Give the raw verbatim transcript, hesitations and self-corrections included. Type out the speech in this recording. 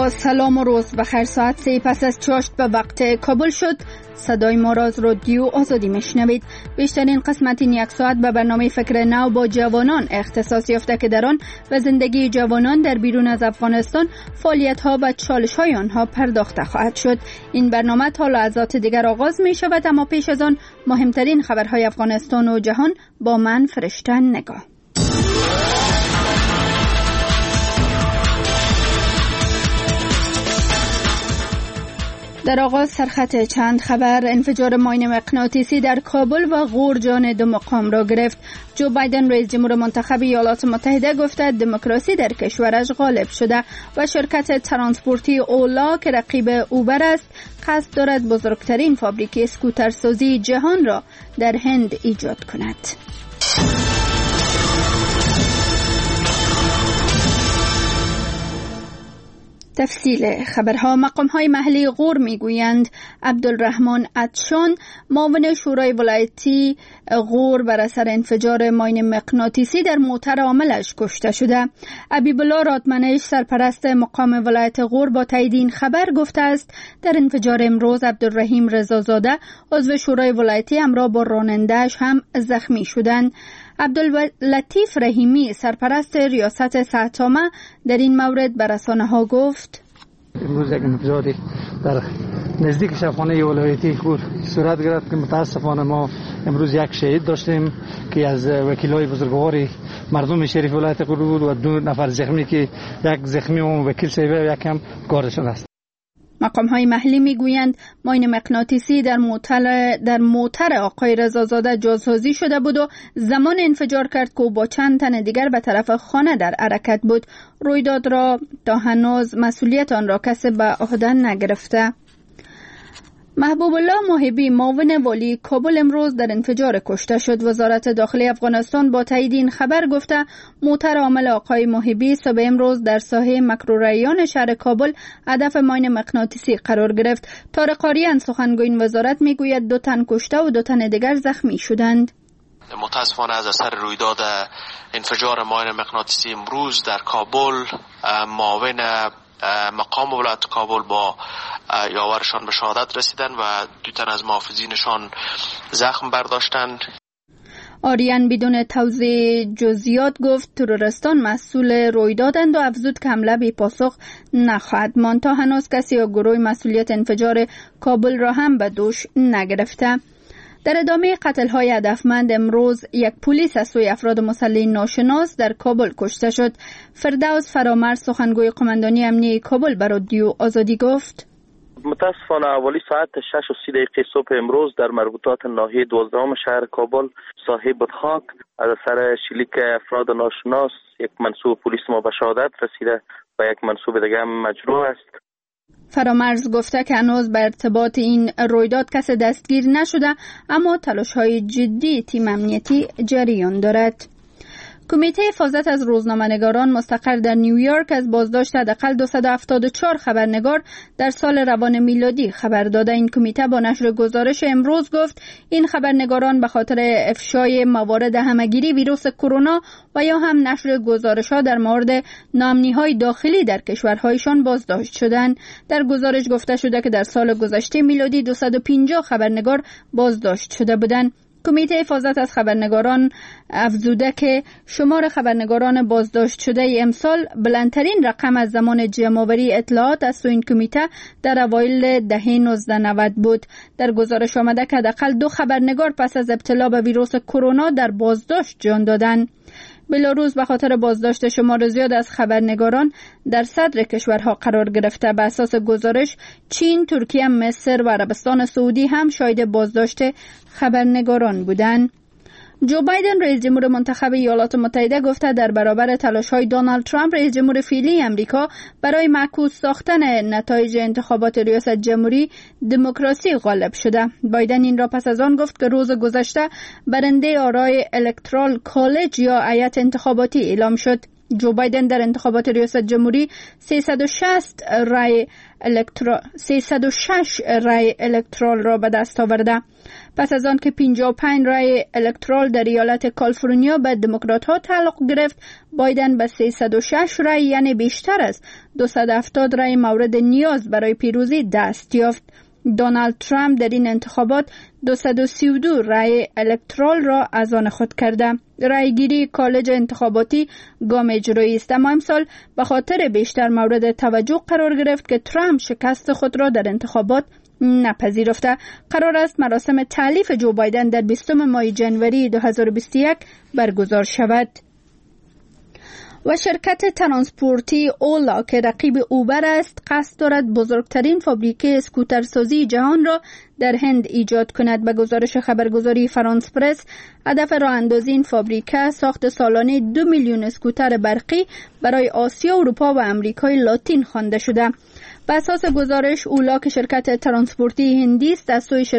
با سلام و روز بخیر. ساعت سه پس از چاشت به وقت کابل شد. صدای ما را از رادیو آزادی میشنوید. بیشترین قسمت این یک ساعت به برنامه فکر نو با جوانان اختصاص یافته که در آن به زندگی جوانان در بیرون از افغانستان، فعالیت ها و چالش های آنها پرداخته خواهد شد. این برنامه تا لحظات دیگر آغاز می شود، اما پیش از آن مهمترین خبرهای افغانستان و جهان با من فرشته نگاه. در آغاز سرخط چند خبر. انفجار ماین مغناطیسی در کابل و غور جان دو مقام را گرفت. جو بایدن رئیس جمهور منتخب ایالات متحده گفته دموکراسی در کشورش غالب شده و شرکت ترانسپورتی اولا که رقیب اوبر است قصد دارد بزرگترین فابریک اسکوترسازی جهان را در هند ایجاد کند. تفصیل خبرها. مقام‌های محلی غور میگویند عبدالرحمن عطشان، معاون شورای ولایتی غور، بر اثر انفجار ماین مغناطیسی در موتر عاملش کشته شده. حبیبالله رادمنش، سرپرست مقام ولایت غور، با تایید این خبر گفته است در انفجار امروز عبدالرحیم رضازاده، عضو شورای ولایتی، همراه با راننده‌اش هم زخمی شدند. عبداللطیف رحیمی، سرپرست ریاست سحتامه، در این مورد به رسانه‌ها گفت امروز یک انفجار در نزدیک شبخانه ولایتی غور صورت گرفت که متاسفانه ما امروز یک شهید داشتیم که از وکیلای بزرگوار مردم شریف ولایت غور بود و دو نفر زخمی که یک زخمی اون وکیل صاحب و یک هم گاردشون است. مقام‌های محلی میگویند ماین مغناطیسی در موتر در موتر آقای رضازاده جاسازی شده بود و زمان انفجار کرد که او با چند تن دیگر به طرف خانه در حرکت بود. رویداد را تا هنوز مسئولیت آن را کسی به عهده نگرفته. محبوب الله محبی، معاون والی کابل، امروز در انفجار کشته شد. وزارت داخلی افغانستان با تایید این خبر گفته موتر عامل آقای محبی صبح امروز در ساحه مکروریان شهر کابل هدف ماین مغناطیسی قرار گرفت. طارق قاریان، سخنگوی این وزارت، میگوید دو تن کشته و دو تن دیگر زخمی شدند. متاسفانه از اثر رویداد انفجار ماین مغناطیسی امروز در کابل، معاون مقام ولایت کابل با یاورشان به شهادت رسیدن و دو تن از محافظینشان زخم برداشتند. آریان بدون توضیح جزئیات گفت تروریستان مسئول رویدادند و افزود که حمله بی پاسخ نخواهد ماند. تا هنوز کسی یا گروه مسئولیت انفجار کابل را هم به دوش نگرفته. در ادامه قتل‌های هدفمند امروز یک پلیس از سوی افراد مسلح ناشناس در کابل کشته شد. فردوس فرامرز، سخنگوی قماندانی امنیتی کابل، به رادیو آزادی گفت متاسفانه اولی ساعت شش و سی دقیقه صبح امروز در مربوطات ناحیه دوازدهم شهر کابل ساحه بدخاک از اثر شلیک افراد ناشناس یک منصوب پلیس ما به شهادت رسیده و یک منصوب دیگر مجروح است. فرامرز گفته که هنوز به ارتباط این رویداد کسی دستگیر نشده، اما تلاش‌های جدی تیم امنیتی جریان دارد. کمیته حفاظت از روزنامه‌نگاران مستقر در نیویورک از بازداشت حداقل دویست و هفتاد و چهار خبرنگار در سال روان میلادی خبر داده. این کمیته با نشر گزارش امروز گفت این خبرنگاران به خاطر افشای موارد همه‌گیری ویروس کرونا و یا هم نشر گزارش‌ها در مورد ناامنی‌های داخلی در کشورهایشان بازداشت شدند. در گزارش گفته شده که در سال گذشته میلادی دویست و پنجاه خبرنگار بازداشت شده بودند. کمیته حفاظت از خبرنگاران افزوده که شمار خبرنگاران بازداشت شده امسال بلندترین رقم از زمان جمع‌آوری اطلاعات از سوی این کمیته در اوایل دهه نوزده نود بود. در گزارش آمده که حداقل دو خبرنگار پس از ابتلا به ویروس کرونا در بازداشت جان دادند. بلاروس به خاطر بازداشت شمار زیاد از خبرنگاران در صدر کشورها قرار گرفته. به اساس گزارش چین، ترکیه، مصر و عربستان سعودی هم شاهد بازداشت خبرنگاران بودند. جو بایدن رئیس جمهور منتخب ایالات متحده گفته در برابر تلاش‌های دونالد ترامپ رئیس جمهور فعلی امریکا برای معکوس ساختن نتایج انتخابات ریاست جمهوری دموکراسی غالب شده. بایدن این را پس از آن گفت که روز گذشته برنده آرای الکترال کالج یا هیئت انتخاباتی اعلام شد. جو بایدن در انتخابات ریاست جمهوری سیصد و شصت رای الکترال سیصد و شش رای الکترال را به دست آورده. پس از آن که پنجاه و پنج رای الکترال در ایالت کالیفرنیا به دموکرات ها تعلق گرفت، بایدن به سیصد و شش رای یعنی بیشتر از دویست و هفتاد رای مورد نیاز برای پیروزی دست یافت. دونالد ترامپ در این انتخابات دویست و سی و دو رای الکترال را از آن خود کرده. رای گیری کالج انتخاباتی گام اجرایی است، اما امسال به خاطر بیشتر مورد توجه قرار گرفت که ترامپ شکست خود را در انتخابات نپذیرفته. قرار است مراسم تألیف جو بایدن در بیستم ماه جنوری دو هزار و بیست و یک برگزار شود. و شرکت ترانسپورتی اولا که رقیب اوبر است قصد دارد بزرگترین فابریکه اسکوترسازی جهان را در هند ایجاد کند. به گزارش خبرگزاری فرانس پرس، هدف راه اندازی این فابریکه ساخت سالانه دو میلیون اسکوتر برقی برای آسیا، اروپا و امریکای لاتین خوانده شده. بر اساس گزارش، اولا که شرکت ترانسپورتی هندی است، از سوی